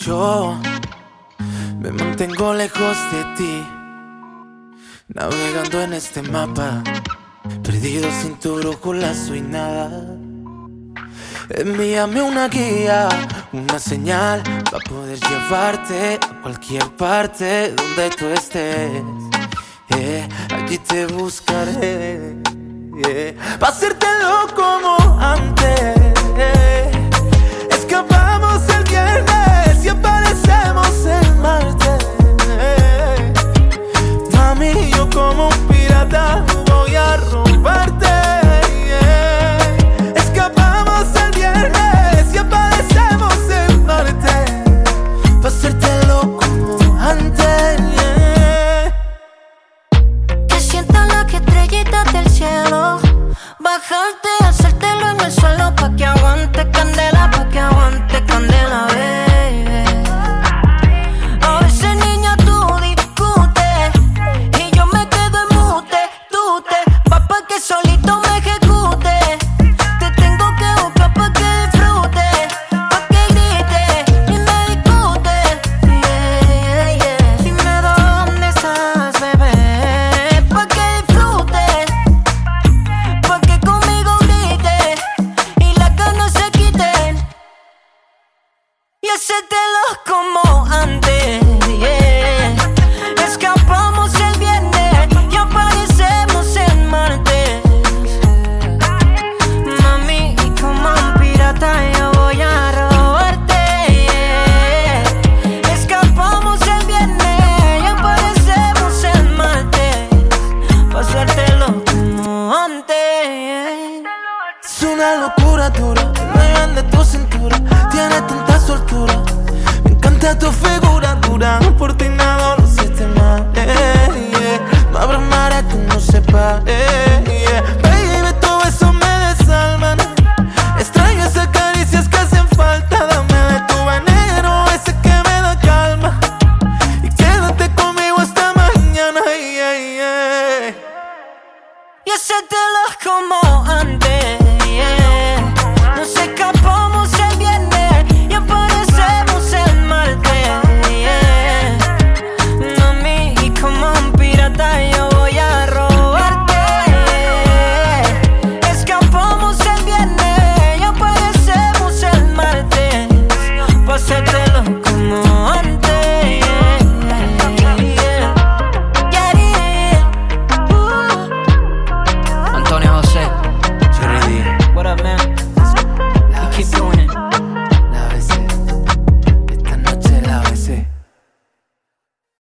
Yo me mantengo lejos de ti, navegando en este mapa, perdido sin tu brújula, soy nada. Envíame una guía, una señal, para poder llevarte a cualquier parte donde tú estés. Allí te buscaré, pa' hacértelo como antes. Escapamos el viernes y aparecemos el martes. Mami, yo como un pirata voy a robarte. Escapamos el viernes y aparecemos el martes, pa' hacértelo como antes. Que sientas las estrellitas del cielo, bajarte, hacértelo en el suelo, pa' que aguante candela, pa' que aguante candela, baby. A veces, niña, tú discutes y yo me quedo en mute. Tú te vas pa' que solito me ejecute. Te tengo que buscar pa' que disfrutes, pa' que grites y me discutes. Dime dónde estás, bebé, pa' que disfrutes, pa' que conmigo grites y las ganas se quiten y hacértelo como antes. Escapamos el viernes y aparecemos el martes. Mami, como un pirata yo voy a robarte. Escapamos el viernes y aparecemos el martes, pa' hacértelo como antes. Es una locura dura, me grande tu cintura, tiene tanta soltura. Me encanta tu figura dura, por ti nado los 7 mares. No habrá mare que no sepa. Baby, tu beso me desalman. Extraño esas caricias que hacen falta. Dame de tu veneno, ese que me da calma, y quédate conmigo hasta mañana. Y hacértelo como